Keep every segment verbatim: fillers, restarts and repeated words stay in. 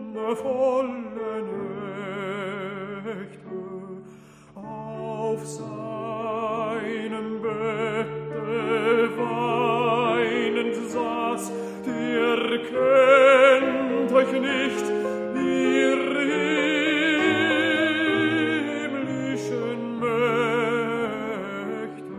kummervolle Nächte. Auf seinem Bette weinend saß, der kennt euch nicht, ihr himmlischen Mächte.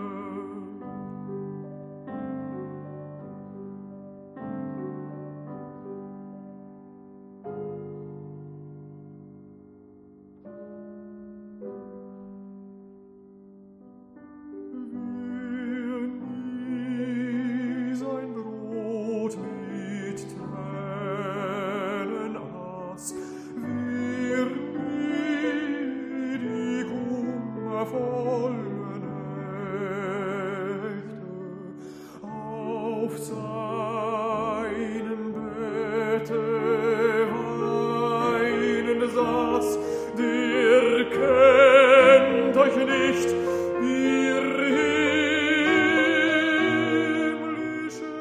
Wer nie sein Brot mit Tränen aß, wer nie die kummervollen Nächte auf seinem Bette weinend saß, der kennt euch nicht, ihr himmlischen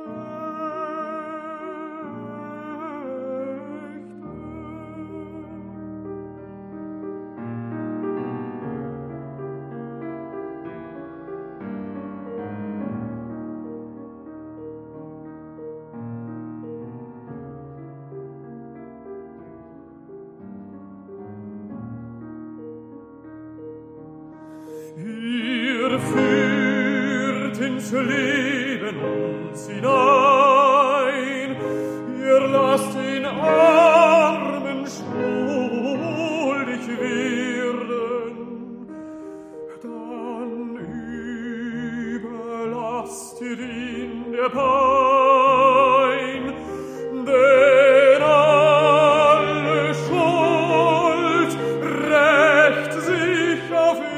Ihr führt ins Leben uns hinein, ihr lasst den Armen schuldig werden, dann überlasst ihr ihn der Pein, denn alle Schuld rächt sich auf ihn.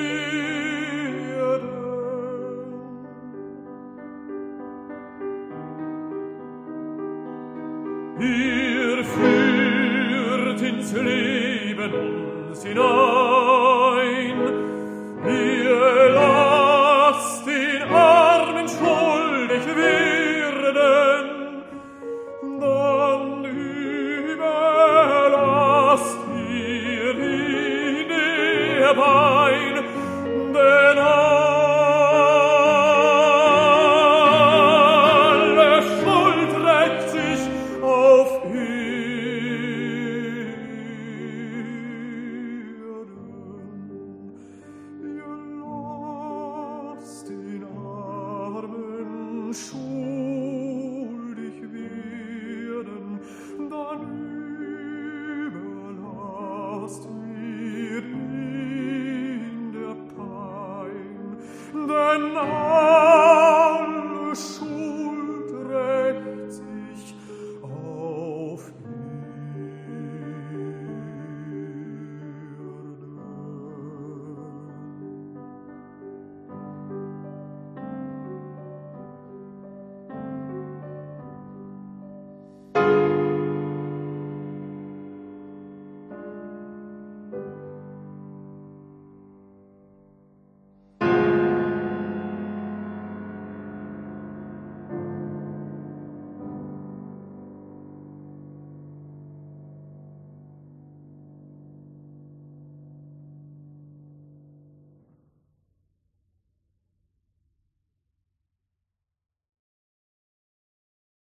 Ihr führt ins Leben uns hinein, ihr lasst